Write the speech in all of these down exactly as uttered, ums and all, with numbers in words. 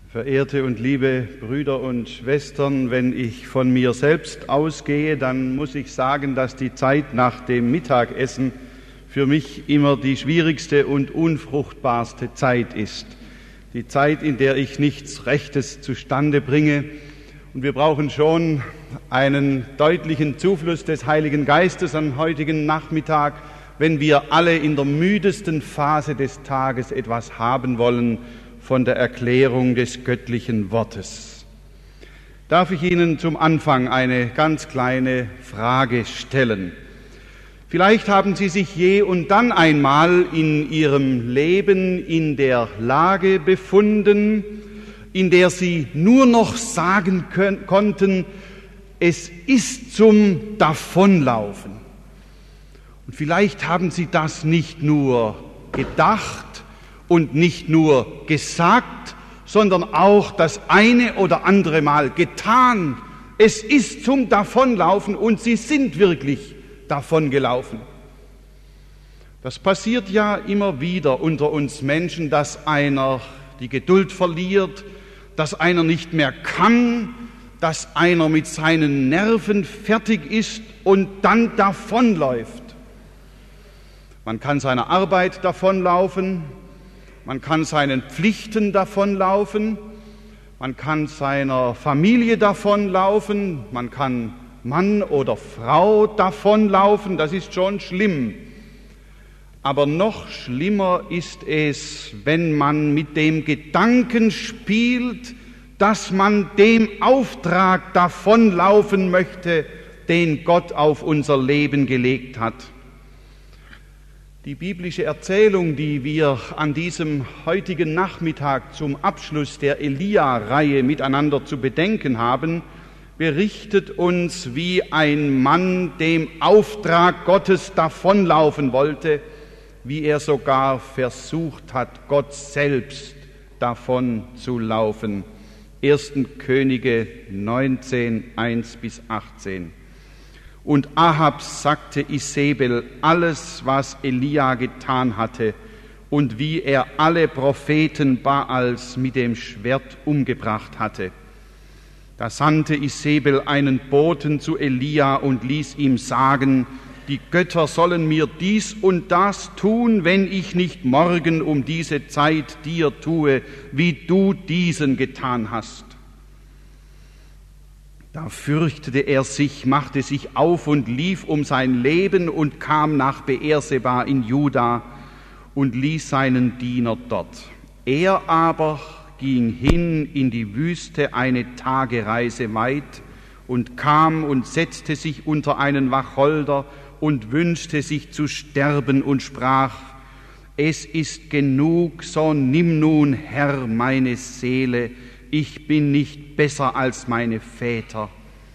Verehrte und liebe Brüder und Schwestern, wenn ich von mir selbst ausgehe, dann muss ich sagen, dass die Zeit nach dem Mittagessen für mich immer die schwierigste und unfruchtbarste Zeit ist. Die Zeit, in der ich nichts Rechtes zustande bringe. Und wir brauchen schon einen deutlichen Zufluss des Heiligen Geistes am heutigen Nachmittag, wenn wir alle in der müdesten Phase des Tages etwas haben wollen von der Erklärung des göttlichen Wortes. Darf ich Ihnen zum Anfang eine ganz kleine Frage stellen? Vielleicht haben Sie sich je und dann einmal in Ihrem Leben in der Lage befunden, in der Sie nur noch sagen können, konnten, es ist zum Davonlaufen. Und vielleicht haben Sie das nicht nur gedacht und nicht nur gesagt, sondern auch das eine oder andere Mal getan. Es ist zum Davonlaufen und Sie sind wirklich davongelaufen. Das passiert ja immer wieder unter uns Menschen, dass einer die Geduld verliert, dass einer nicht mehr kann, dass einer mit seinen Nerven fertig ist und dann davonläuft. Man kann seiner Arbeit davonlaufen, man kann seinen Pflichten davonlaufen, man kann seiner Familie davonlaufen, man kann Mann oder Frau davonlaufen, das ist schon schlimm. Aber noch schlimmer ist es, wenn man mit dem Gedanken spielt, dass man dem Auftrag davonlaufen möchte, den Gott auf unser Leben gelegt hat. Die biblische Erzählung, die wir an diesem heutigen Nachmittag zum Abschluss der Elia-Reihe miteinander zu bedenken haben, berichtet uns, wie ein Mann dem Auftrag Gottes davonlaufen wollte, wie er sogar versucht hat, Gott selbst davon zu laufen. ersten Könige neunzehn, eins bis achtzehn. Und Ahab sagte Isebel alles, was Elia getan hatte und wie er alle Propheten Baals mit dem Schwert umgebracht hatte. Da sandte Isebel einen Boten zu Elia und ließ ihm sagen, die Götter sollen mir dies und das tun, wenn ich nicht morgen um diese Zeit dir tue, wie du diesen getan hast. Da fürchtete er sich, machte sich auf und lief um sein Leben und kam nach Beerseba in Juda und ließ seinen Diener dort. Er aber ging hin in die Wüste eine Tagereise weit und kam und setzte sich unter einen Wacholder und wünschte sich zu sterben und sprach, es ist genug, so nimm nun, Herr, meine Seele, ich bin nicht besser als meine Väter.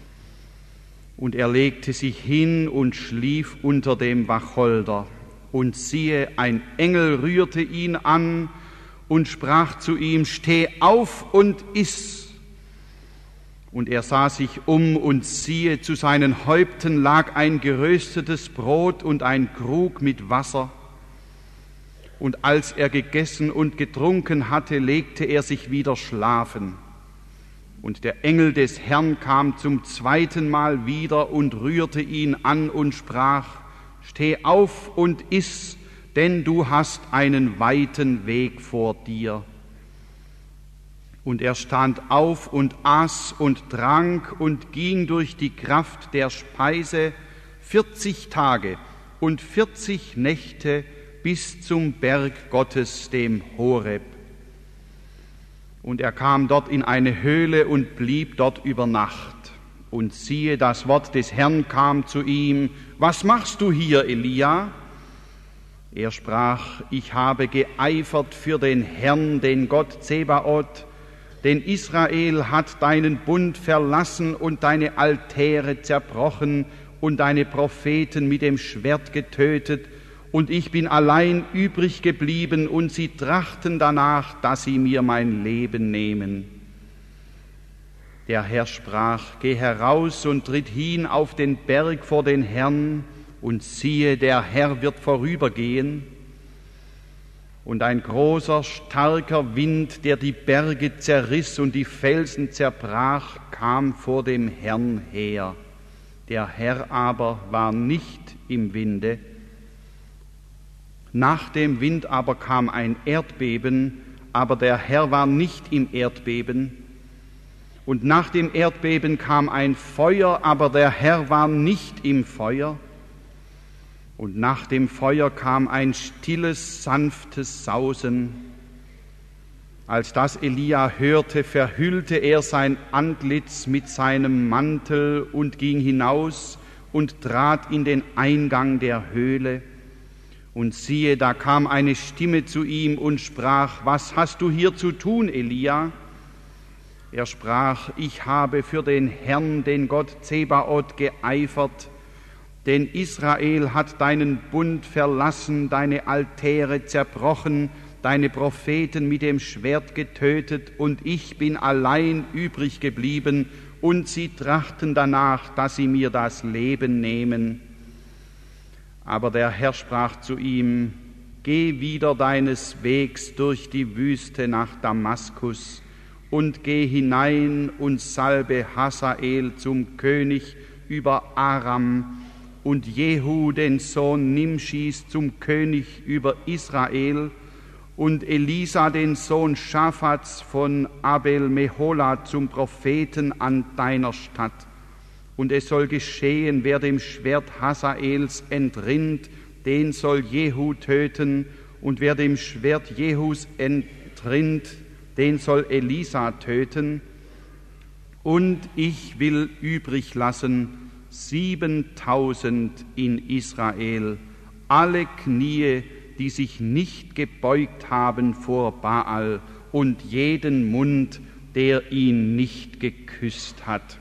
Und er legte sich hin und schlief unter dem Wacholder. Und siehe, ein Engel rührte ihn an und sprach zu ihm, steh auf und iss. Und er sah sich um und siehe, zu seinen Häupten lag ein geröstetes Brot und ein Krug mit Wasser. Und als er gegessen und getrunken hatte, legte er sich wieder schlafen. Und der Engel des Herrn kam zum zweiten Mal wieder und rührte ihn an und sprach, steh auf und iss, denn du hast einen weiten Weg vor dir. Und er stand auf und aß und trank und ging durch die Kraft der Speise vierzig Tage und vierzig Nächte bis zum Berg Gottes, dem Horeb. Und er kam dort in eine Höhle und blieb dort über Nacht. Und siehe, das Wort des Herrn kam zu ihm, was machst du hier, Elia? Er sprach, ich habe geeifert für den Herrn, den Gott Zebaoth, denn Israel hat deinen Bund verlassen und deine Altäre zerbrochen und deine Propheten mit dem Schwert getötet, und ich bin allein übrig geblieben, und sie trachten danach, dass sie mir mein Leben nehmen. Der Herr sprach, geh heraus und tritt hin auf den Berg vor den Herrn, und siehe, der Herr wird vorübergehen. Und ein großer, starker Wind, der die Berge zerriss und die Felsen zerbrach, kam vor dem Herrn her. Der Herr aber war nicht im Winde. Nach dem Wind aber kam ein Erdbeben, aber der Herr war nicht im Erdbeben. Und nach dem Erdbeben kam ein Feuer, aber der Herr war nicht im Feuer. Und nach dem Feuer kam ein stilles, sanftes Sausen. Als das Elia hörte, verhüllte er sein Antlitz mit seinem Mantel und ging hinaus und trat in den Eingang der Höhle. Und siehe, da kam eine Stimme zu ihm und sprach: Was hast du hier zu tun, Elia? Er sprach: Ich habe für den Herrn, den Gott Zebaoth, geeifert, denn Israel hat deinen Bund verlassen, deine Altäre zerbrochen, deine Propheten mit dem Schwert getötet, und ich bin allein übrig geblieben, und sie trachten danach, dass sie mir das Leben nehmen. Aber der Herr sprach zu ihm: Geh wieder deines Wegs durch die Wüste nach Damaskus und geh hinein und salbe Hazael zum König über Aram und Jehu, den Sohn Nimschis, zum König über Israel und Elisa, den Sohn Schaphats von Abel-Mehola, zum Propheten an deiner Stadt. Und es soll geschehen, wer dem Schwert Hazaels entrinnt, den soll Jehu töten, und wer dem Schwert Jehus entrinnt, den soll Elisa töten. Und ich will übrig lassen siebentausend in Israel, alle Knie, die sich nicht gebeugt haben vor Baal, und jeden Mund, der ihn nicht geküsst hat.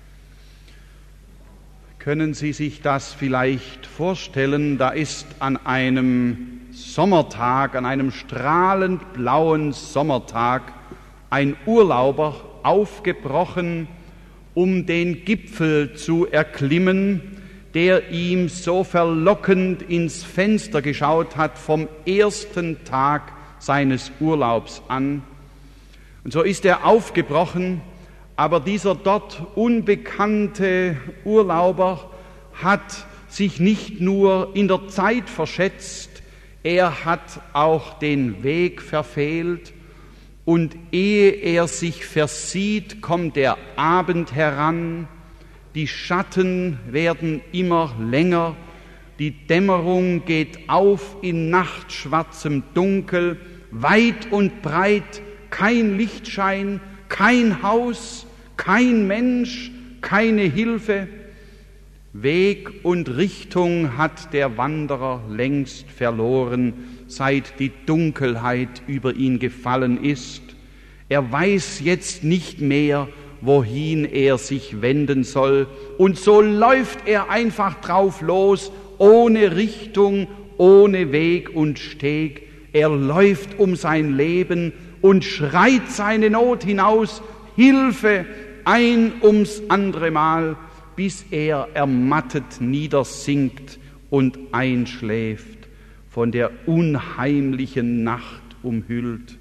Können Sie sich das vielleicht vorstellen? Da ist an einem Sommertag, an einem strahlend blauen Sommertag, ein Urlauber aufgebrochen, um den Gipfel zu erklimmen, der ihm so verlockend ins Fenster geschaut hat vom ersten Tag seines Urlaubs an. Und so ist er aufgebrochen, aber dieser dort unbekannte Urlauber hat sich nicht nur in der Zeit verschätzt, er hat auch den Weg verfehlt. Und ehe er sich versieht, kommt der Abend heran, die Schatten werden immer länger, die Dämmerung geht auf in nachtschwarzem Dunkel, weit und breit kein Lichtschein, kein Haus, kein Mensch, keine Hilfe. Weg und Richtung hat der Wanderer längst verloren, seit die Dunkelheit über ihn gefallen ist. Er weiß jetzt nicht mehr, wohin er sich wenden soll. Und so läuft er einfach drauf los, ohne Richtung, ohne Weg und Steg. Er läuft um sein Leben und schreit seine Not hinaus, Hilfe, ein ums andere Mal, bis er ermattet niedersinkt und einschläft, von der unheimlichen Nacht umhüllt.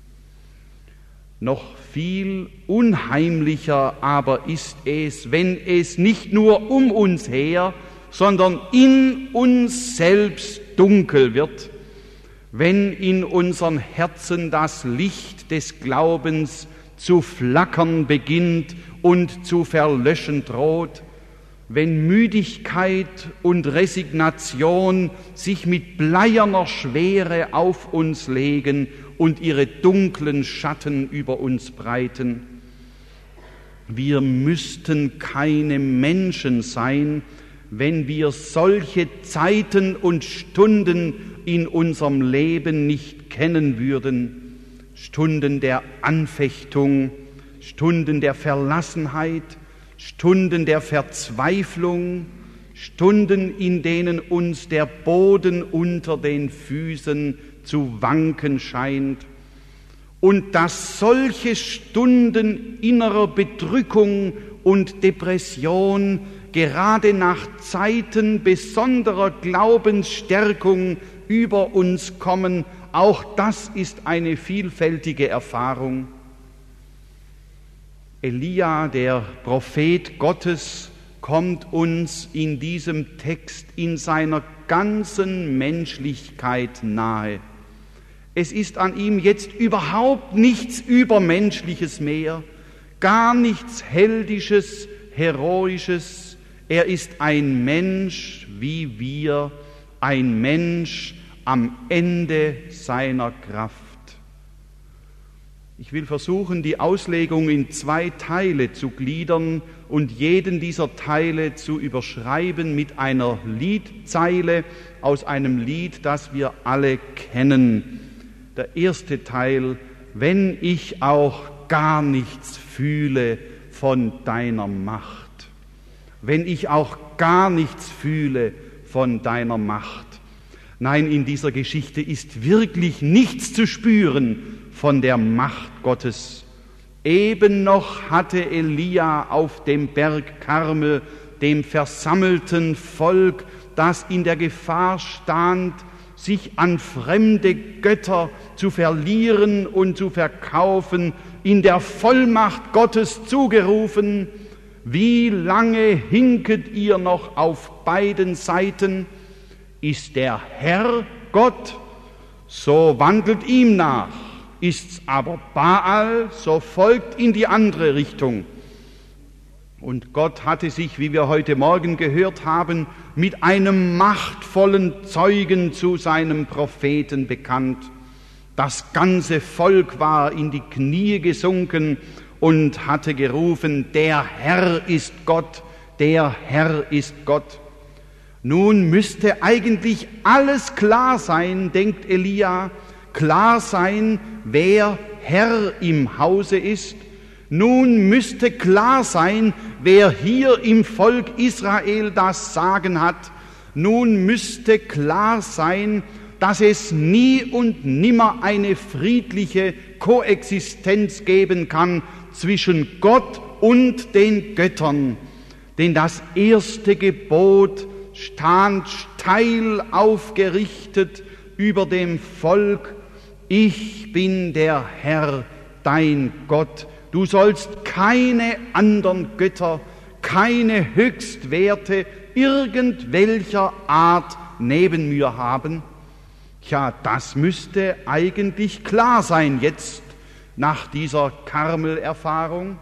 Noch viel unheimlicher aber ist es, wenn es nicht nur um uns her, sondern in uns selbst dunkel wird, wenn in unseren Herzen das Licht des Glaubens zu flackern beginnt und zu verlöschen droht, wenn Müdigkeit und Resignation sich mit bleierner Schwere auf uns legen und ihre dunklen Schatten über uns breiten. Wir müssten keine Menschen sein, wenn wir solche Zeiten und Stunden in unserem Leben nicht kennen würden. Stunden der Anfechtung, Stunden der Verlassenheit, Stunden der Verzweiflung, Stunden, in denen uns der Boden unter den Füßen zu wanken scheint, und dass solche Stunden innerer Bedrückung und Depression gerade nach Zeiten besonderer Glaubensstärkung über uns kommen, Auch das ist eine vielfältige Erfahrung. Elia, der Prophet Gottes, kommt uns in diesem Text in seiner ganzen Menschlichkeit nahe. Es ist an ihm jetzt überhaupt nichts Übermenschliches mehr, gar nichts Heldisches, Heroisches. Er ist ein Mensch wie wir, ein Mensch am Ende seiner Kraft. Ich will versuchen, die Auslegung in zwei Teile zu gliedern und jeden dieser Teile zu überschreiben mit einer Liedzeile aus einem Lied, das wir alle kennen. Der erste Teil: Wenn ich auch gar nichts fühle von deiner Macht. Wenn ich auch gar nichts fühle von deiner Macht. Nein, in dieser Geschichte ist wirklich nichts zu spüren von der Macht Gottes. Eben noch hatte Elia auf dem Berg Karmel dem versammelten Volk, das in der Gefahr stand, sich an fremde Götter zu verlieren und zu verkaufen, in der Vollmacht Gottes zugerufen: Wie lange hinket ihr noch auf beiden Seiten? Ist der Herr Gott, so wandelt ihm nach. Ist's aber Baal, so folgt in die andere Richtung. Und Gott hatte sich, wie wir heute Morgen gehört haben, mit einem machtvollen Zeugen zu seinem Propheten bekannt. Das ganze Volk war in die Knie gesunken und hatte gerufen: Der Herr ist Gott, der Herr ist Gott. Nun müsste eigentlich alles klar sein, denkt Elia, klar sein, wer Herr im Hause ist. Nun müsste klar sein, wer hier im Volk Israel das Sagen hat. Nun müsste klar sein, dass es nie und nimmer eine friedliche Koexistenz geben kann zwischen Gott und den Göttern. Denn das erste Gebot stand steil aufgerichtet über dem Volk: Ich bin der Herr, dein Gott. Du sollst keine anderen Götter, keine Höchstwerte irgendwelcher Art neben mir haben. Tja, das müsste eigentlich klar sein jetzt nach dieser Karmel-Erfahrung.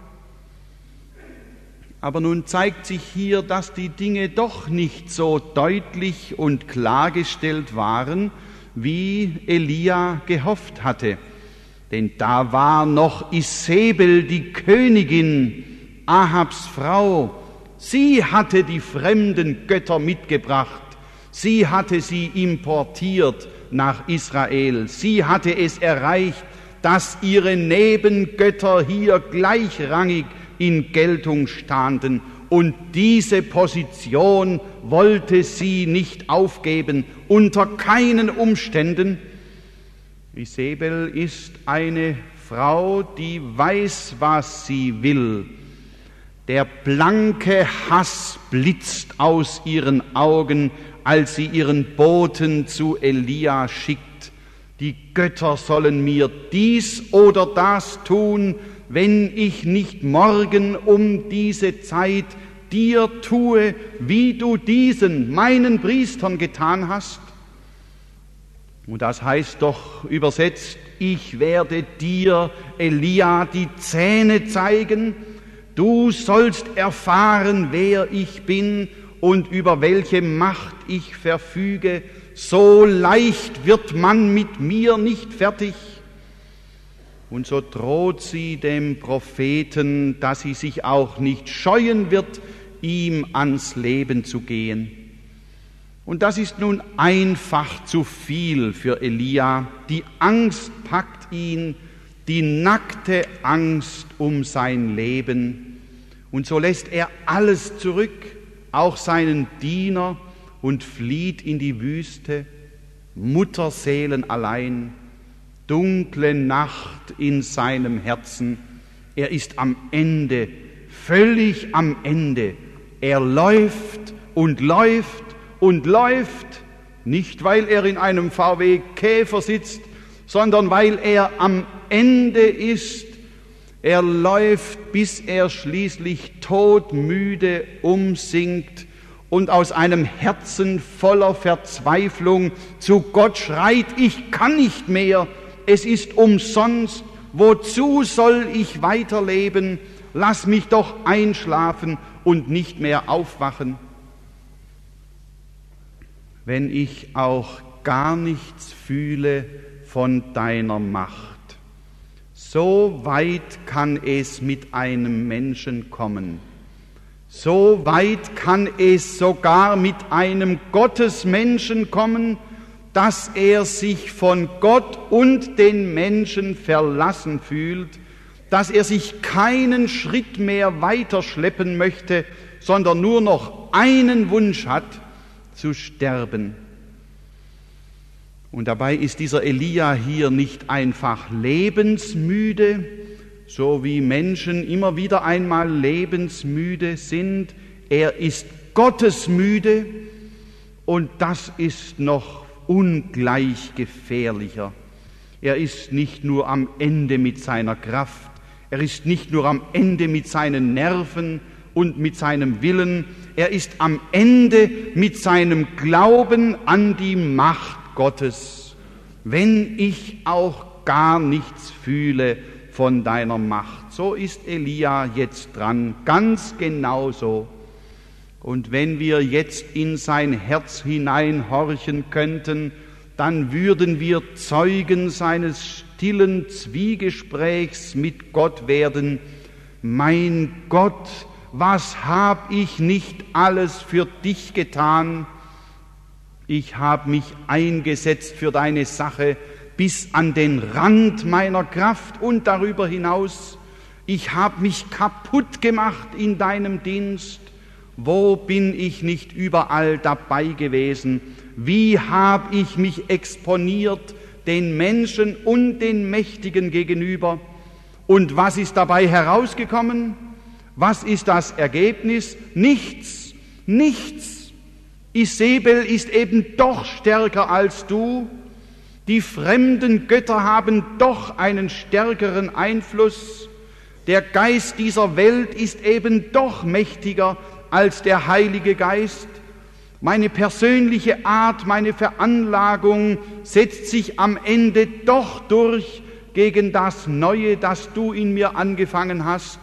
Aber nun zeigt sich hier, dass die Dinge doch nicht so deutlich und klargestellt waren, wie Elia gehofft hatte. Denn da war noch Isebel, die Königin, Ahabs Frau. Sie hatte die fremden Götter mitgebracht. Sie hatte sie importiert nach Israel. Sie hatte es erreicht, dass ihre Nebengötter hier gleichrangig in Geltung standen. Und diese Position wollte sie nicht aufgeben, unter keinen Umständen. Isebel ist eine Frau, die weiß, was sie will. Der blanke Hass blitzt aus ihren Augen, als sie ihren Boten zu Elia schickt. Die Götter sollen mir dies oder das tun, wenn ich nicht morgen um diese Zeit dir tue, wie du diesen meinen Priestern getan hast. Und das heißt doch übersetzt: Ich werde dir, Elia, die Zähne zeigen. Du sollst erfahren, wer ich bin und über welche Macht ich verfüge. So leicht wird man mit mir nicht fertig. Und so droht sie dem Propheten, dass sie sich auch nicht scheuen wird, ihm ans Leben zu gehen. Und das ist nun einfach zu viel für Elia. Die Angst packt ihn, die nackte Angst um sein Leben. Und so lässt er alles zurück, auch seinen Diener, und flieht in die Wüste, Mutterseelen allein, dunkle Nacht in seinem Herzen. Er ist am Ende, völlig am Ende. Er läuft und läuft und läuft, nicht weil er in einem V W Käfer sitzt, sondern weil er am Ende ist. Er läuft, bis er schließlich todmüde umsinkt und aus einem Herzen voller Verzweiflung zu Gott schreit: Ich kann nicht mehr, es ist umsonst, wozu soll ich weiterleben? Lass mich doch einschlafen und nicht mehr aufwachen. Wenn ich auch gar nichts fühle von deiner Macht, so weit kann es mit einem Menschen kommen. So weit kann es sogar mit einem Gottesmenschen kommen, dass er sich von Gott und den Menschen verlassen fühlt, dass er sich keinen Schritt mehr weiterschleppen möchte, sondern nur noch einen Wunsch hat: zu sterben. Und dabei ist dieser Elia hier nicht einfach lebensmüde, so wie Menschen immer wieder einmal lebensmüde sind. Er ist gottesmüde, und das ist noch ungleich gefährlicher. Er ist nicht nur am Ende mit seiner Kraft, er ist nicht nur am Ende mit seinen Nerven und mit seinem Willen, er ist am Ende mit seinem Glauben an die Macht Gottes. Wenn ich auch gar nichts fühle von deiner Macht. So ist Elia jetzt dran, ganz genauso. Und wenn wir jetzt in sein Herz hineinhorchen könnten, dann würden wir Zeugen seines stillen Zwiegesprächs mit Gott werden. Mein Gott, was hab ich nicht alles für dich getan? Ich habe mich eingesetzt für deine Sache bis an den Rand meiner Kraft und darüber hinaus. Ich habe mich kaputt gemacht in deinem Dienst. Wo bin ich nicht überall dabei gewesen? Wie habe ich mich exponiert den Menschen und den Mächtigen gegenüber? Und was ist dabei herausgekommen? Was ist das Ergebnis? Nichts, nichts. Isebel ist eben doch stärker als du. Die fremden Götter haben doch einen stärkeren Einfluss. Der Geist dieser Welt ist eben doch mächtiger als der Heilige Geist. Meine persönliche Art, meine Veranlagung setzt sich am Ende doch durch gegen das Neue, das du in mir angefangen hast.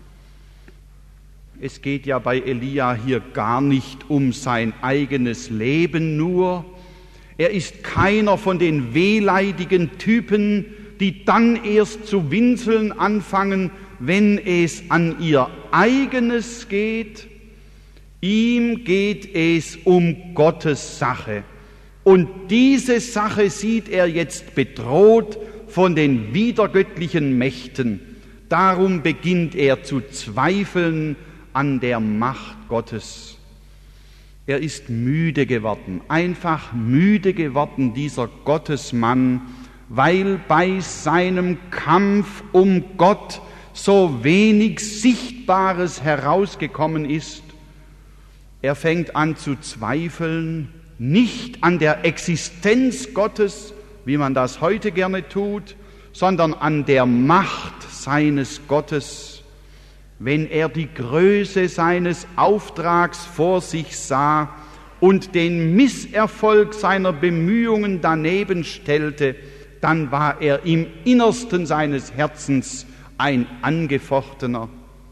Es geht ja bei Elia hier gar nicht um sein eigenes Leben nur. Er ist keiner von den wehleidigen Typen, die dann erst zu winseln anfangen, wenn es an ihr eigenes geht. Ihm geht es um Gottes Sache. Und diese Sache sieht er jetzt bedroht von den widergöttlichen Mächten. Darum beginnt er zu zweifeln an der Macht Gottes. Er ist müde geworden, einfach müde geworden, dieser Gottesmann, weil bei seinem Kampf um Gott so wenig Sichtbares herausgekommen ist. Er fängt an zu zweifeln, nicht an der Existenz Gottes, wie man das heute gerne tut, sondern an der Macht seines Gottes. Wenn er die Größe seines Auftrags vor sich sah und den Misserfolg seiner Bemühungen daneben stellte, dann war er im Innersten seines Herzens ein Angefochtener.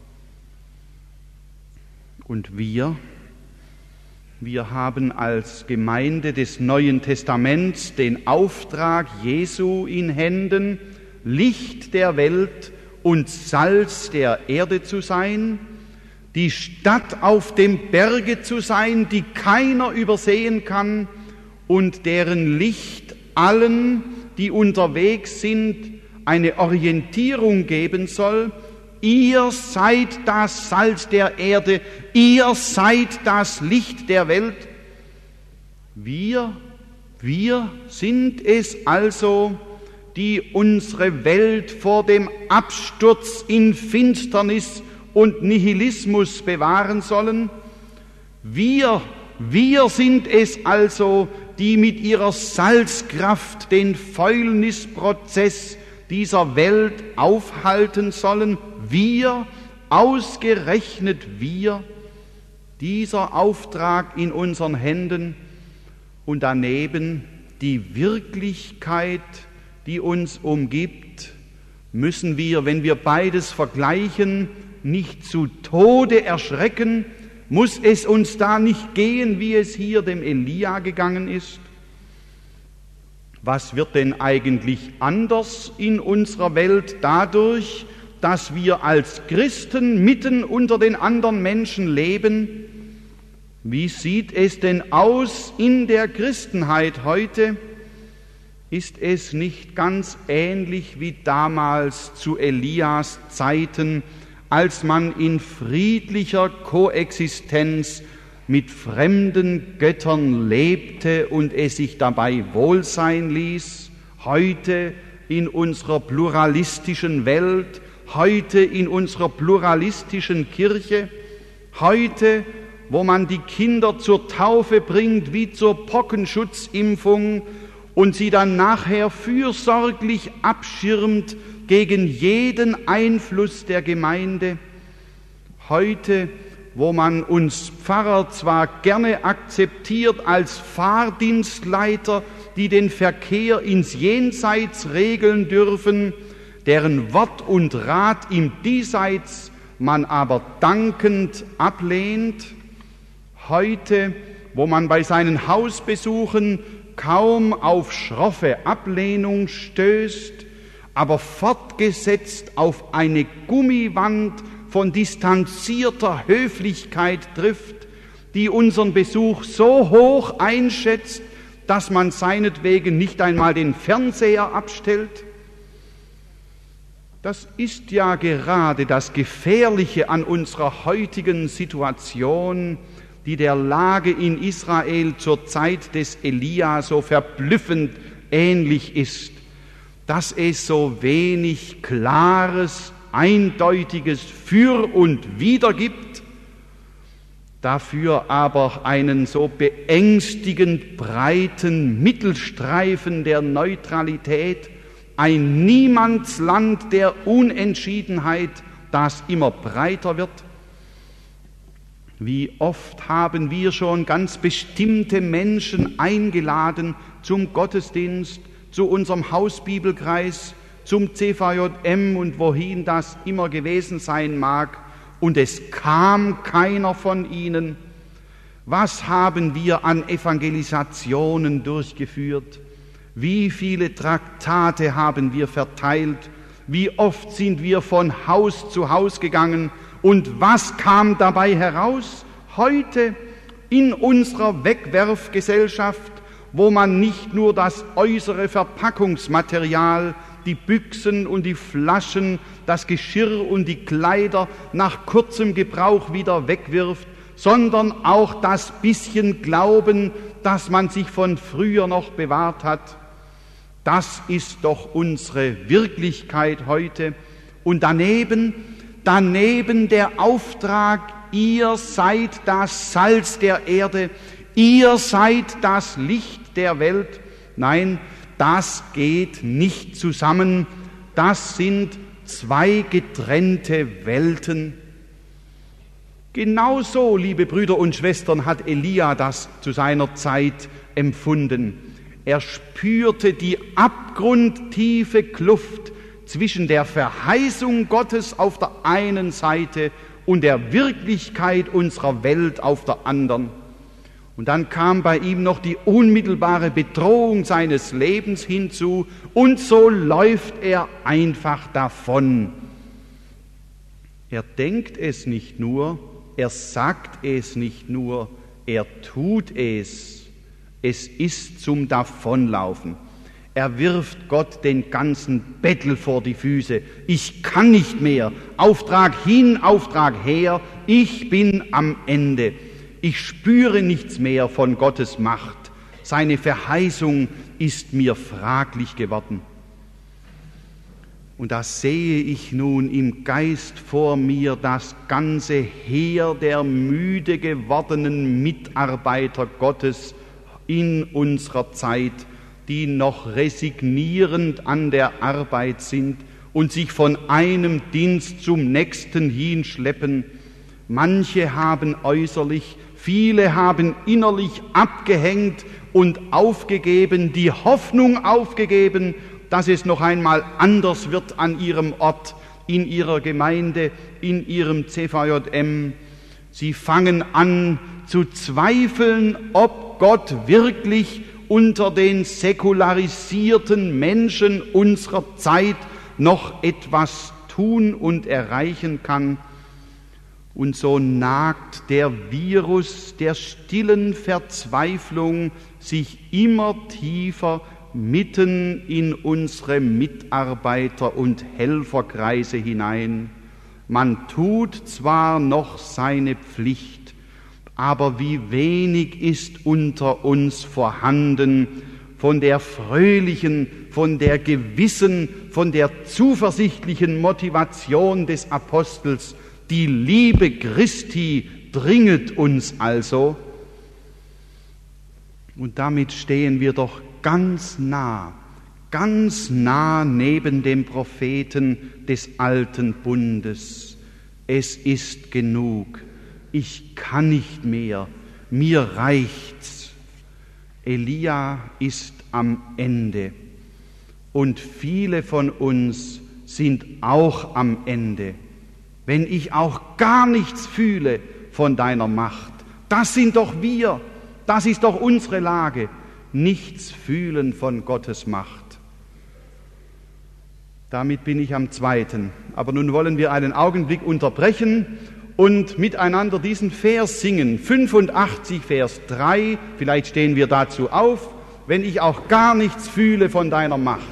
Und wir, wir haben als Gemeinde des Neuen Testaments den Auftrag Jesu in Händen, Licht der Welt und Salz der Erde zu sein, die Stadt auf dem Berge zu sein, die keiner übersehen kann und deren Licht allen, die unterwegs sind, eine Orientierung geben soll. Ihr seid das Salz der Erde, ihr seid das Licht der Welt. Wir, wir sind es also, die unsere Welt vor dem Absturz in Finsternis und Nihilismus bewahren sollen. Wir, wir sind es also, die mit ihrer Salzkraft den Fäulnisprozess dieser Welt aufhalten sollen. Wir, ausgerechnet wir, dieser Auftrag in unseren Händen und daneben die Wirklichkeit, die uns umgibt, müssen wir, wenn wir beides vergleichen, nicht zu Tode erschrecken. Muss es uns da nicht gehen, wie es hier dem Elia gegangen ist? Was wird denn eigentlich anders in unserer Welt dadurch, dass wir als Christen mitten unter den anderen Menschen leben? Wie sieht es denn aus in der Christenheit heute? Ist es nicht ganz ähnlich wie damals zu Elias Zeiten, als man in friedlicher Koexistenz mit fremden Göttern lebte und es sich dabei wohl sein ließ? Heute in unserer pluralistischen Welt, heute in unserer pluralistischen Kirche, heute, wo man die Kinder zur Taufe bringt wie zur Pockenschutzimpfung und sie dann nachher fürsorglich abschirmt gegen jeden Einfluss der Gemeinde. Heute, wo man uns Pfarrer zwar gerne akzeptiert als Fahrdienstleiter, die den Verkehr ins Jenseits regeln dürfen, deren Wort und Rat im Diesseits man aber dankend ablehnt. Heute, wo man bei seinen Hausbesuchen kaum auf schroffe Ablehnung stößt, aber fortgesetzt auf eine Gummiwand von distanzierter Höflichkeit trifft, die unseren Besuch so hoch einschätzt, dass man seinetwegen nicht einmal den Fernseher abstellt. Das ist ja gerade das Gefährliche an unserer heutigen Situation, die der Lage in Israel zur Zeit des Elia so verblüffend ähnlich ist, dass es so wenig Klares, Eindeutiges für und wider gibt, dafür aber einen so beängstigend breiten Mittelstreifen der Neutralität, ein Niemandsland der Unentschiedenheit, das immer breiter wird. Wie oft haben wir schon ganz bestimmte Menschen eingeladen zum Gottesdienst, zu unserem Hausbibelkreis, zum C V J M und wohin das immer gewesen sein mag, und es kam keiner von ihnen. Was haben wir an Evangelisationen durchgeführt? Wie viele Traktate haben wir verteilt? Wie oft sind wir von Haus zu Haus gegangen? Und was kam dabei heraus? Heute in unserer Wegwerfgesellschaft, wo man nicht nur das äußere Verpackungsmaterial, die Büchsen und die Flaschen, das Geschirr und die Kleider nach kurzem Gebrauch wieder wegwirft, sondern auch das bisschen Glauben, das man sich von früher noch bewahrt hat. Das ist doch unsere Wirklichkeit heute. Und daneben, daneben der Auftrag, ihr seid das Salz der Erde, ihr seid das Licht der Welt. Nein, das geht nicht zusammen. Das sind zwei getrennte Welten. Genauso, liebe Brüder und Schwestern, hat Elia das zu seiner Zeit empfunden. Er spürte die abgrundtiefe Kluft zwischen der Verheißung Gottes auf der einen Seite und der Wirklichkeit unserer Welt auf der anderen. Und dann kam bei ihm noch die unmittelbare Bedrohung seines Lebens hinzu, und so läuft er einfach davon. Er denkt es nicht nur, er sagt es nicht nur, er tut es. Es ist zum Davonlaufen. Er wirft Gott den ganzen Bettel vor die Füße. Ich kann nicht mehr. Auftrag hin, Auftrag her. Ich bin am Ende. Ich spüre nichts mehr von Gottes Macht. Seine Verheißung ist mir fraglich geworden. Und da sehe ich nun im Geist vor mir das ganze Heer der müde gewordenen Mitarbeiter Gottes in unserer Zeit, die noch resignierend an der Arbeit sind und sich von einem Dienst zum nächsten hinschleppen. Manche haben äußerlich, viele haben innerlich abgehängt und aufgegeben, die Hoffnung aufgegeben, dass es noch einmal anders wird an ihrem Ort, in ihrer Gemeinde, in ihrem C V J M. Sie fangen an zu zweifeln, ob Gott wirklich unter den säkularisierten Menschen unserer Zeit noch etwas tun und erreichen kann. Und so nagt der Virus der stillen Verzweiflung sich immer tiefer mitten in unsere Mitarbeiter- und Helferkreise hinein. Man tut zwar noch seine Pflicht, aber wie wenig ist unter uns vorhanden von der fröhlichen, von der gewissen, von der zuversichtlichen Motivation des Apostels. Die Liebe Christi dringet uns also. Und damit stehen wir doch ganz nah, ganz nah neben dem Propheten des alten Bundes. Es ist genug. Ich kann nicht mehr. Mir reicht's. Elia ist am Ende. Und viele von uns sind auch am Ende. Wenn ich auch gar nichts fühle von deiner Macht, das sind doch wir, das ist doch unsere Lage, nichts fühlen von Gottes Macht. Damit bin ich am zweiten. Aber nun wollen wir einen Augenblick unterbrechen und miteinander diesen Vers singen, fünfundachtzig, Vers drei, vielleicht stehen wir dazu auf, wenn ich auch gar nichts fühle von deiner Macht.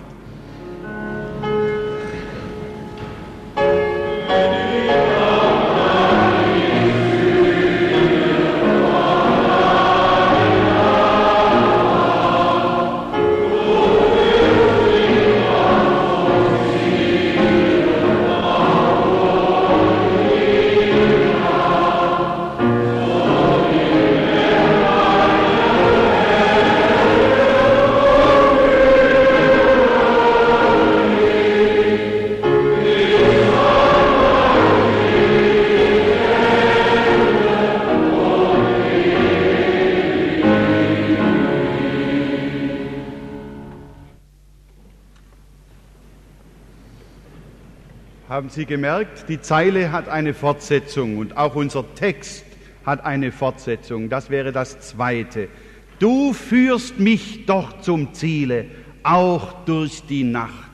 Haben Sie gemerkt, die Zeile hat eine Fortsetzung und auch unser Text hat eine Fortsetzung. Das wäre das Zweite. Du führst mich doch zum Ziele, auch durch die Nacht.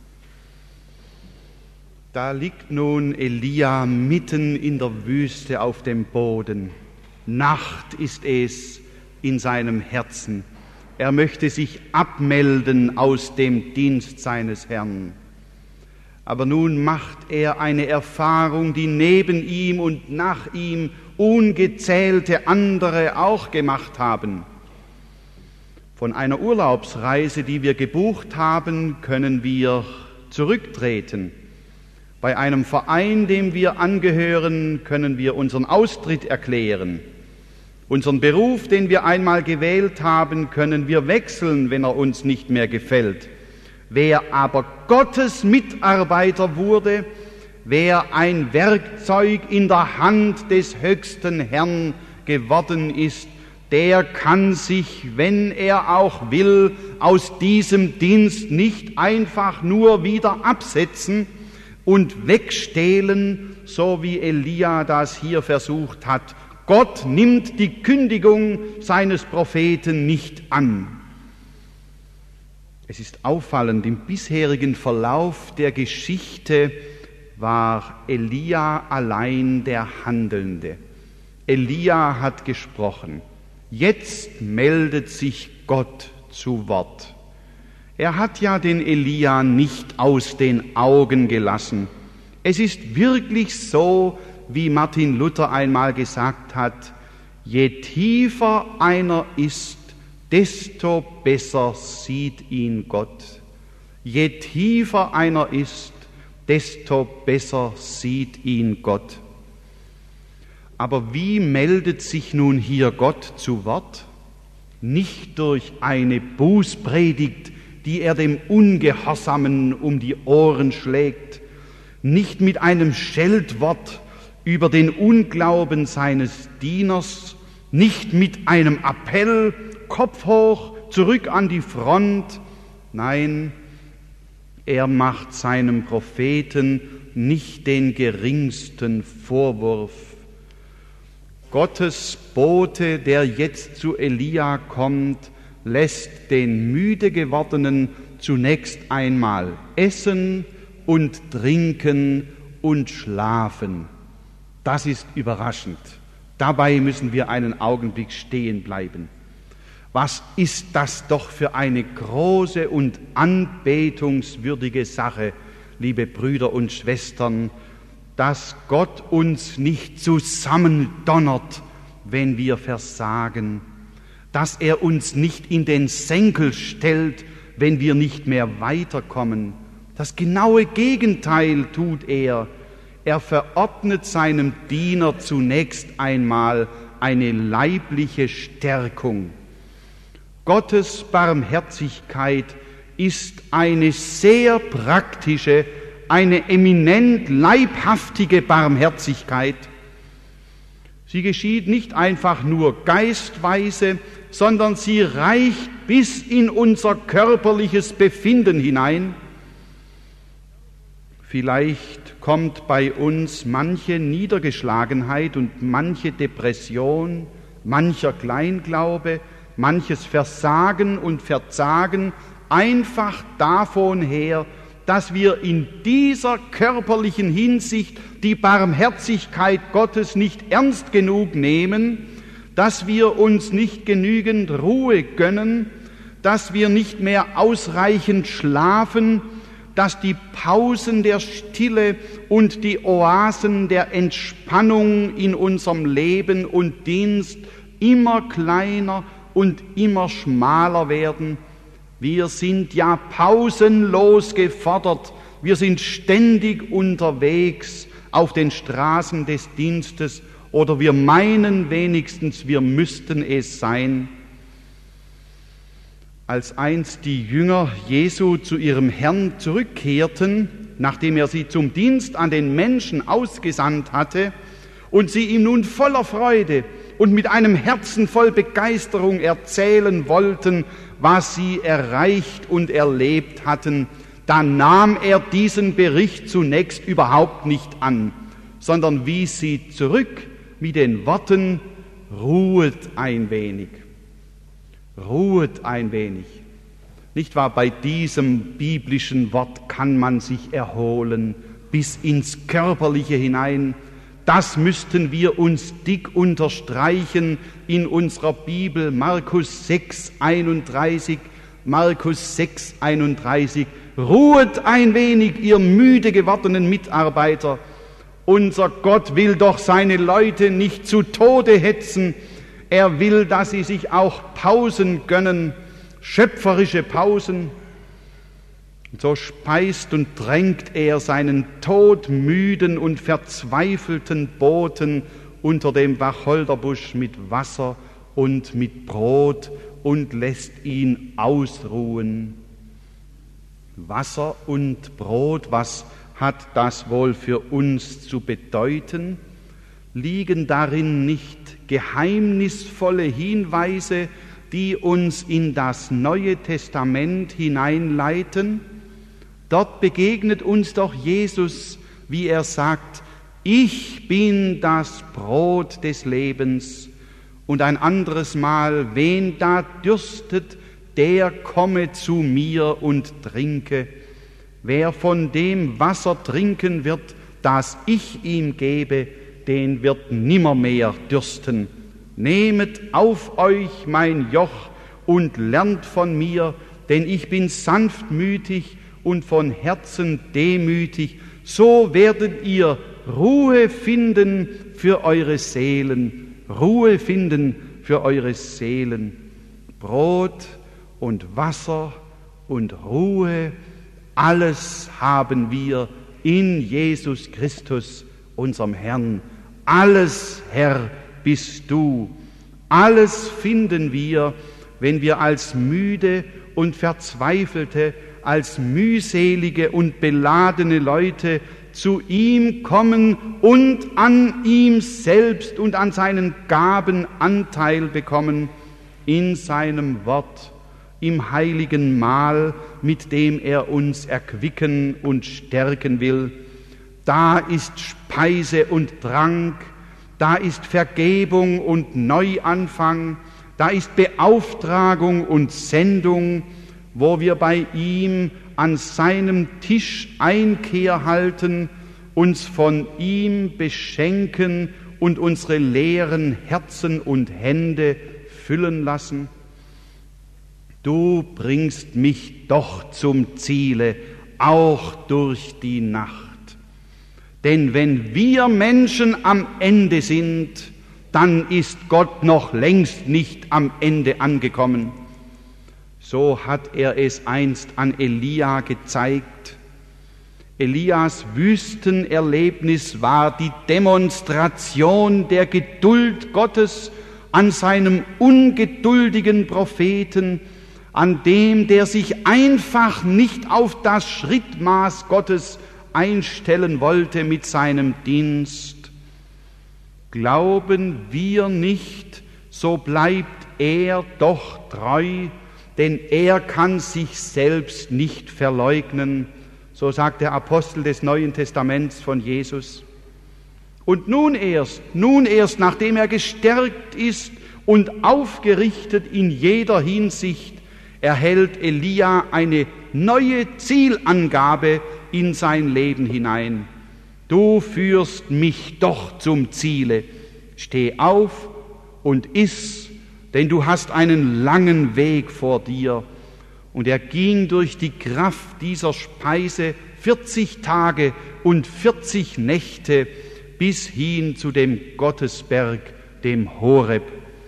Da liegt nun Elia mitten in der Wüste auf dem Boden. Nacht ist es in seinem Herzen. Er möchte sich abmelden aus dem Dienst seines Herrn. Aber nun macht er eine Erfahrung, die neben ihm und nach ihm ungezählte andere auch gemacht haben. Von einer Urlaubsreise, die wir gebucht haben, können wir zurücktreten. Bei einem Verein, dem wir angehören, können wir unseren Austritt erklären. Unseren Beruf, den wir einmal gewählt haben, können wir wechseln, wenn er uns nicht mehr gefällt. Wer aber Gottes Mitarbeiter wurde, wer ein Werkzeug in der Hand des höchsten Herrn geworden ist, der kann sich, wenn er auch will, aus diesem Dienst nicht einfach nur wieder absetzen und wegstehlen, so wie Elia das hier versucht hat. Gott nimmt die Kündigung seines Propheten nicht an. Es ist auffallend, im bisherigen Verlauf der Geschichte war Elia allein der Handelnde. Elia hat gesprochen. Jetzt meldet sich Gott zu Wort. Er hat ja den Elia nicht aus den Augen gelassen. Es ist wirklich so, wie Martin Luther einmal gesagt hat, je tiefer einer ist, desto besser sieht ihn Gott. Je tiefer einer ist, desto besser sieht ihn Gott. Aber wie meldet sich nun hier Gott zu Wort? nicht durch eine Bußpredigt, die er dem Ungehorsamen um die Ohren schlägt, nicht mit einem Scheltwort über den Unglauben seines Dieners, nicht mit einem Appell, Kopf hoch, zurück an die Front. Nein, er macht seinem Propheten nicht den geringsten Vorwurf. Gottes Bote, der jetzt zu Elia kommt, lässt den müde gewordenen zunächst einmal essen und trinken und schlafen. Das ist überraschend. Dabei müssen wir einen Augenblick stehen bleiben. Was ist das doch für eine große und anbetungswürdige Sache, liebe Brüder und Schwestern, dass Gott uns nicht zusammendonnert, wenn wir versagen, dass er uns nicht in den Senkel stellt, wenn wir nicht mehr weiterkommen. Das genaue Gegenteil tut er. Er verordnet seinem Diener zunächst einmal eine leibliche Stärkung. Gottes Barmherzigkeit ist eine sehr praktische, eine eminent leibhaftige Barmherzigkeit. Sie geschieht nicht einfach nur geistweise, sondern sie reicht bis in unser körperliches Befinden hinein. Vielleicht kommt bei uns manche Niedergeschlagenheit und manche Depression, mancher Kleinglaube, manches Versagen und Verzagen einfach davon her, dass wir in dieser körperlichen Hinsicht die Barmherzigkeit Gottes nicht ernst genug nehmen, dass wir uns nicht genügend Ruhe gönnen, dass wir nicht mehr ausreichend schlafen, dass die Pausen der Stille und die Oasen der Entspannung in unserem Leben und Dienst immer kleiner und immer schmaler werden. Wir sind ja pausenlos gefordert, wir sind ständig unterwegs auf den Straßen des Dienstes, oder wir meinen wenigstens, wir müssten es sein. Als einst die Jünger Jesu zu ihrem Herrn zurückkehrten, nachdem er sie zum Dienst an den Menschen ausgesandt hatte, und sie ihm nun voller Freude und mit einem Herzen voll Begeisterung erzählen wollten, was sie erreicht und erlebt hatten, da nahm er diesen Bericht zunächst überhaupt nicht an, sondern wies sie zurück mit den Worten: Ruhet ein wenig, ruhet ein wenig. Nicht wahr, bei diesem biblischen Wort kann man sich erholen bis ins Körperliche hinein. Das müssten wir uns dick unterstreichen in unserer Bibel, Markus sechs, einunddreißig, Markus sechs, einunddreißig. Ruhet ein wenig, ihr müde gewordenen Mitarbeiter. Unser Gott will doch seine Leute nicht zu Tode hetzen. Er will, dass sie sich auch Pausen gönnen, schöpferische Pausen. Und so speist und drängt er seinen todmüden und verzweifelten Boten unter dem Wacholderbusch mit Wasser und mit Brot und lässt ihn ausruhen. Wasser und Brot, was hat das wohl für uns zu bedeuten? Liegen darin nicht geheimnisvolle Hinweise, die uns in das Neue Testament hineinleiten? Dort begegnet uns doch Jesus, wie er sagt: Ich bin das Brot des Lebens. Und ein anderes Mal: Wen da dürstet, der komme zu mir und trinke. Wer von dem Wasser trinken wird, das ich ihm gebe, den wird nimmermehr dürsten. Nehmet auf euch mein Joch und lernt von mir, denn ich bin sanftmütig und von Herzen demütig. So werdet ihr Ruhe finden für eure Seelen. Ruhe finden für eure Seelen. Brot und Wasser und Ruhe, alles haben wir in Jesus Christus, unserem Herrn. Alles, Herr, bist du. Alles finden wir, wenn wir als müde und verzweifelte, als mühselige und beladene Leute zu ihm kommen und an ihm selbst und an seinen Gaben Anteil bekommen, in seinem Wort, im heiligen Mahl, mit dem er uns erquicken und stärken will. Da ist Speise und Trank, da ist Vergebung und Neuanfang, da ist Beauftragung und Sendung, wo wir bei ihm an seinem Tisch Einkehr halten, uns von ihm beschenken und unsere leeren Herzen und Hände füllen lassen. Du bringst mich doch zum Ziele, auch durch die Nacht. Denn wenn wir Menschen am Ende sind, dann ist Gott noch längst nicht am Ende angekommen. So hat er es einst an Elia gezeigt. Elias Wüstenerlebnis war die Demonstration der Geduld Gottes an seinem ungeduldigen Propheten, an dem, der sich einfach nicht auf das Schrittmaß Gottes einstellen wollte mit seinem Dienst. Glauben wir nicht, so bleibt er doch treu, denn er kann sich selbst nicht verleugnen, so sagt der Apostel des Neuen Testaments von Jesus. Und nun erst, nun erst, nachdem er gestärkt ist und aufgerichtet in jeder Hinsicht, erhält Elia eine neue Zielangabe in sein Leben hinein. Du führst mich doch zum Ziele. Steh auf und iss, denn du hast einen langen Weg vor dir. Und er ging durch die Kraft dieser Speise vierzig Tage und vierzig Nächte bis hin zu dem Gottesberg, dem Horeb.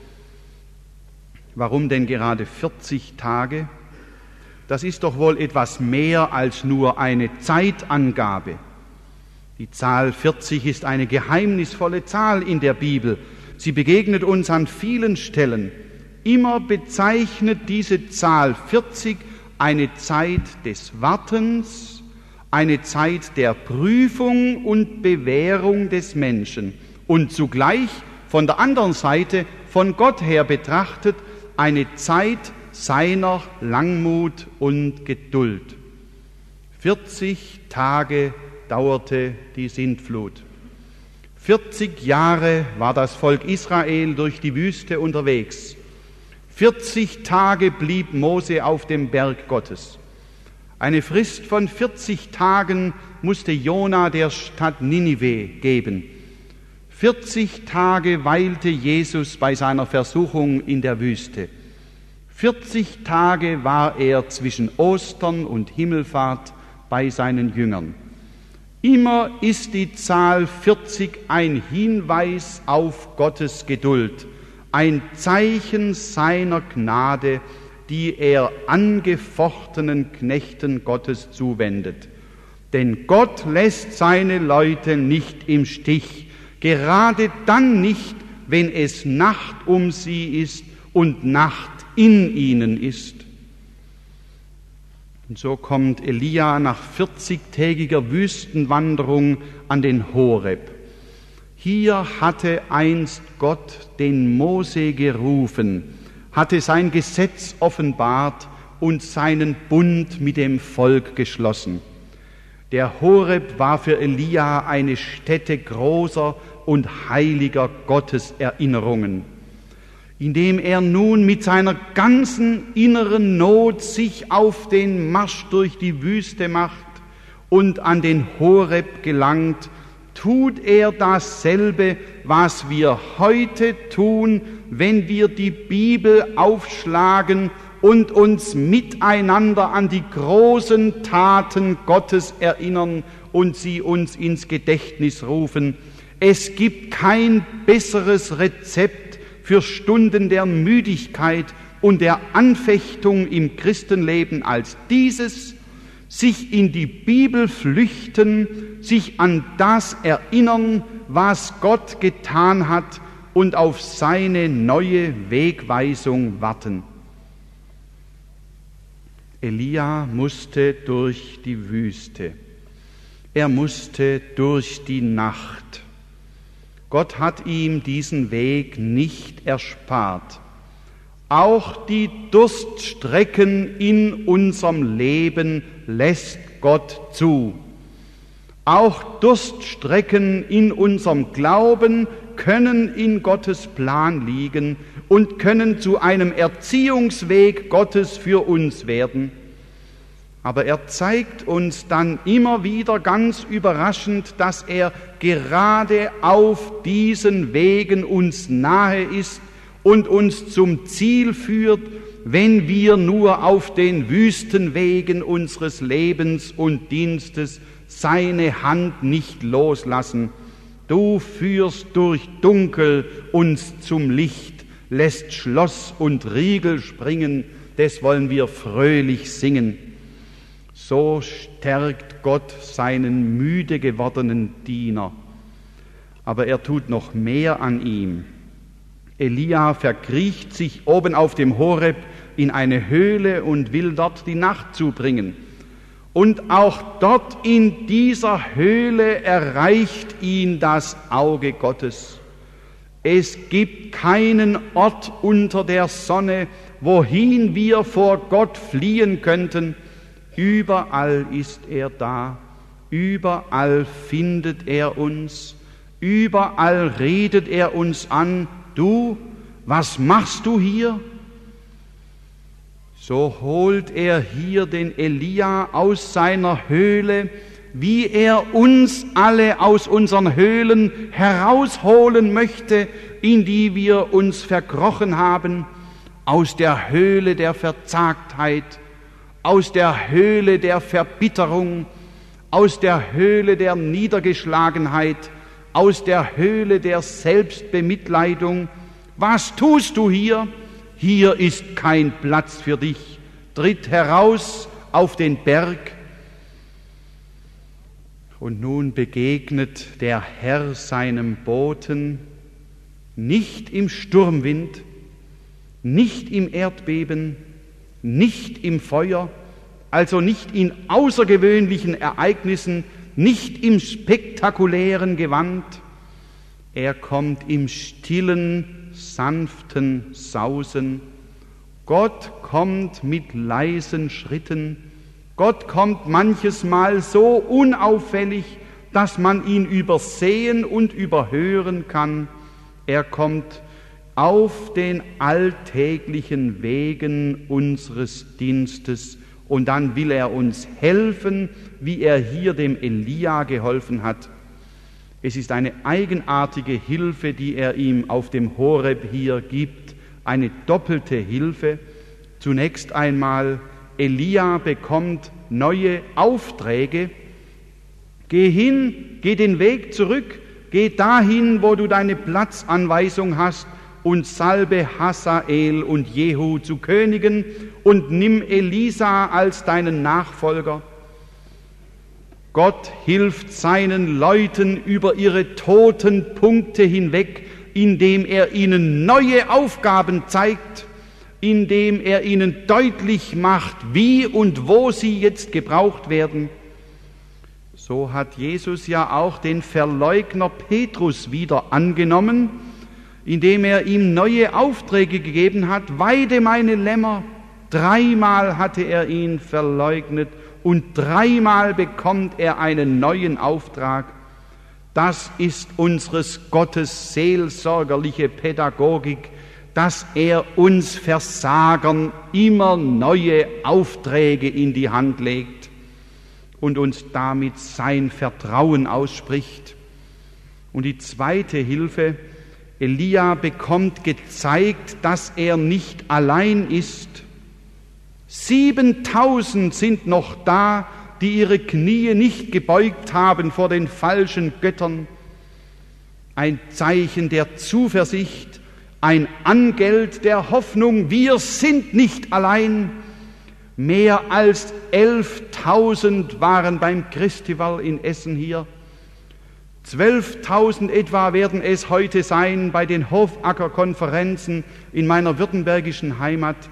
Warum denn gerade vierzig Tage? Das ist doch wohl etwas mehr als nur eine Zeitangabe. Die Zahl vierzig ist eine geheimnisvolle Zahl in der Bibel. Sie begegnet uns an vielen Stellen. Immer bezeichnet diese Zahl vierzig eine Zeit des Wartens, eine Zeit der Prüfung und Bewährung des Menschen und zugleich von der anderen Seite, von Gott her betrachtet, eine Zeit seiner Langmut und Geduld. vierzig Tage dauerte die Sintflut. vierzig Jahre war das Volk Israel durch die Wüste unterwegs. vierzig Tage blieb Mose auf dem Berg Gottes. Eine Frist von vierzig Tagen musste Jona der Stadt Ninive geben. vierzig Tage weilte Jesus bei seiner Versuchung in der Wüste. vierzig Tage war er zwischen Ostern und Himmelfahrt bei seinen Jüngern. Immer ist die Zahl vierzig ein Hinweis auf Gottes Geduld, ein Zeichen seiner Gnade, die er angefochtenen Knechten Gottes zuwendet. Denn Gott lässt seine Leute nicht im Stich, gerade dann nicht, wenn es Nacht um sie ist und Nacht in ihnen ist. Und so kommt Elia nach vierzigtägiger Wüstenwanderung an den Horeb. Hier hatte einst Gott den Mose gerufen, hatte sein Gesetz offenbart und seinen Bund mit dem Volk geschlossen. Der Horeb war für Elia eine Stätte großer und heiliger Gotteserinnerungen, indem er nun mit seiner ganzen inneren Not sich auf den Marsch durch die Wüste macht und an den Horeb gelangt, tut er dasselbe, was wir heute tun, wenn wir die Bibel aufschlagen und uns miteinander an die großen Taten Gottes erinnern und sie uns ins Gedächtnis rufen. Es gibt kein besseres Rezept für Stunden der Müdigkeit und der Anfechtung im Christenleben als dieses: sich in die Bibel flüchten, sich an das erinnern, was Gott getan hat und auf seine neue Wegweisung warten. Elia musste durch die Wüste. Er musste durch die Nacht. Gott hat ihm diesen Weg nicht erspart. Auch die Durststrecken in unserem Leben lässt Gott zu. Auch Durststrecken in unserem Glauben können in Gottes Plan liegen und können zu einem Erziehungsweg Gottes für uns werden. Aber er zeigt uns dann immer wieder ganz überraschend, dass er gerade auf diesen Wegen uns nahe ist und uns zum Ziel führt, wenn wir nur auf den Wüstenwegen unseres Lebens und Dienstes seine Hand nicht loslassen. Du führst durch Dunkel uns zum Licht, lässt Schloss und Riegel springen, des wollen wir fröhlich singen. So stärkt Gott seinen müde gewordenen Diener. Aber er tut noch mehr an ihm. Elia verkriecht sich oben auf dem Horeb in eine Höhle und will dort die Nacht zubringen. Und auch dort in dieser Höhle erreicht ihn das Auge Gottes. Es gibt keinen Ort unter der Sonne, wohin wir vor Gott fliehen könnten. Überall ist er da, überall findet er uns, überall redet er uns an. Du, was machst du hier? So holt er hier den Elia aus seiner Höhle, wie er uns alle aus unseren Höhlen herausholen möchte, in die wir uns verkrochen haben, aus der Höhle der Verzagtheit, aus der Höhle der Verbitterung, aus der Höhle der Niedergeschlagenheit, aus der Höhle der Selbstbemitleidung. Was tust du hier? Hier ist kein Platz für dich. Tritt heraus auf den Berg. Und nun begegnet der Herr seinem Boten nicht im Sturmwind, nicht im Erdbeben, nicht im Feuer, also nicht in außergewöhnlichen Ereignissen, nicht im spektakulären Gewand. Er kommt im stillen, sanften Sausen. Gott kommt mit leisen Schritten. Gott kommt manches Mal so unauffällig, dass man ihn übersehen und überhören kann. Er kommt auf den alltäglichen Wegen unseres Dienstes und dann will er uns helfen, wie er hier dem Elia geholfen hat. Es ist eine eigenartige Hilfe, die er ihm auf dem Horeb hier gibt, eine doppelte Hilfe. Zunächst einmal, Elia bekommt neue Aufträge. Geh hin, geh den Weg zurück, geh dahin, wo du deine Platzanweisung hast, und salbe Hazael und Jehu zu Königen und nimm Elisa als deinen Nachfolger. Gott hilft seinen Leuten über ihre toten Punkte hinweg, indem er ihnen neue Aufgaben zeigt, indem er ihnen deutlich macht, wie und wo sie jetzt gebraucht werden. So hat Jesus ja auch den Verleugner Petrus wieder angenommen, indem er ihm neue Aufträge gegeben hat. Weide meine Lämmer. Dreimal hatte er ihn verleugnet und dreimal bekommt er einen neuen Auftrag. Das ist unseres Gottes seelsorgerliche Pädagogik, dass er uns Versagern immer neue Aufträge in die Hand legt und uns damit sein Vertrauen ausspricht. Und die zweite Hilfe, Elia bekommt gezeigt, dass er nicht allein ist. Siebentausend sind noch da, die ihre Knie nicht gebeugt haben vor den falschen Göttern. Ein Zeichen der Zuversicht, ein Angeld der Hoffnung, wir sind nicht allein. Mehr als elftausend waren beim Christival in Essen hier. Zwölftausend etwa werden es heute sein bei den Hofacker-Konferenzen in meiner württembergischen Heimat.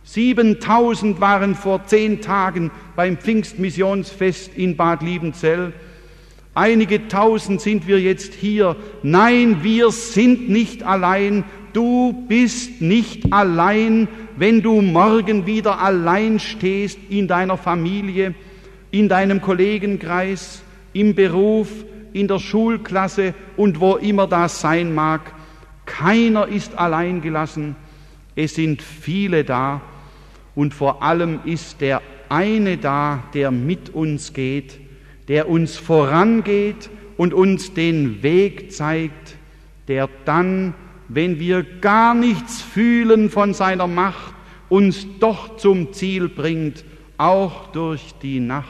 Siebentausend waren vor zehn Tagen beim Pfingstmissionsfest in Bad Liebenzell. Einige Tausend sind wir jetzt hier. Nein, wir sind nicht allein. Du bist nicht allein, wenn du morgen wieder allein stehst in deiner Familie, in deinem Kollegenkreis, im Beruf, in der Schulklasse und wo immer das sein mag. Keiner ist allein gelassen. Es sind viele da und vor allem ist der eine da, der mit uns geht, der uns vorangeht und uns den Weg zeigt, der dann, wenn wir gar nichts fühlen von seiner Macht, uns doch zum Ziel bringt, auch durch die Nacht.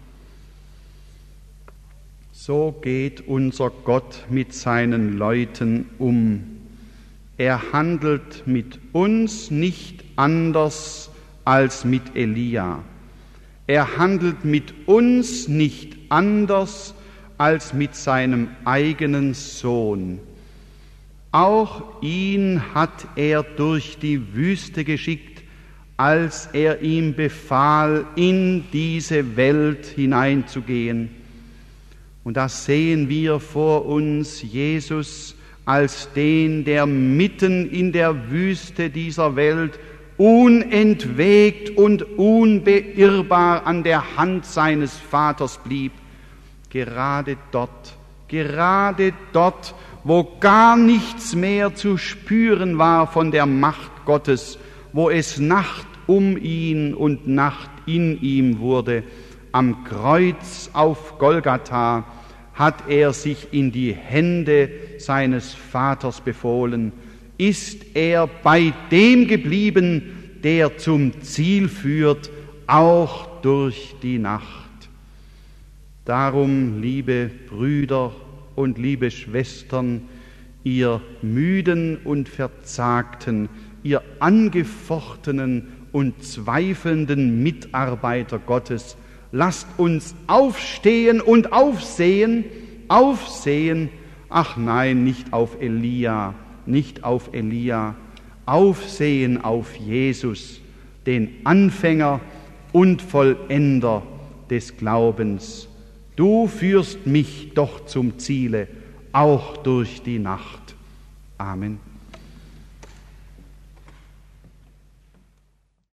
So geht unser Gott mit seinen Leuten um. Er handelt mit uns nicht anders als mit Elia. Er handelt mit uns nicht anders als mit seinem eigenen Sohn. Auch ihn hat er durch die Wüste geschickt, als er ihm befahl, in diese Welt hineinzugehen. Und das sehen wir vor uns, Jesus als den, der mitten in der Wüste dieser Welt unentwegt und unbeirrbar an der Hand seines Vaters blieb. Gerade dort, gerade dort, wo gar nichts mehr zu spüren war von der Macht Gottes, wo es Nacht um ihn und Nacht in ihm wurde, am Kreuz auf Golgatha hat er sich in die Hände seines Vaters befohlen. Ist er bei dem geblieben, der zum Ziel führt, auch durch die Nacht. Darum, liebe Brüder und liebe Schwestern, ihr müden und verzagten, ihr angefochtenen und zweifelnden Mitarbeiter Gottes, lasst uns aufstehen und aufsehen, aufsehen, ach nein, nicht auf Elia, nicht auf Elia, aufsehen auf Jesus, den Anfänger und Vollender des Glaubens. Du führst mich doch zum Ziele, auch durch die Nacht. Amen.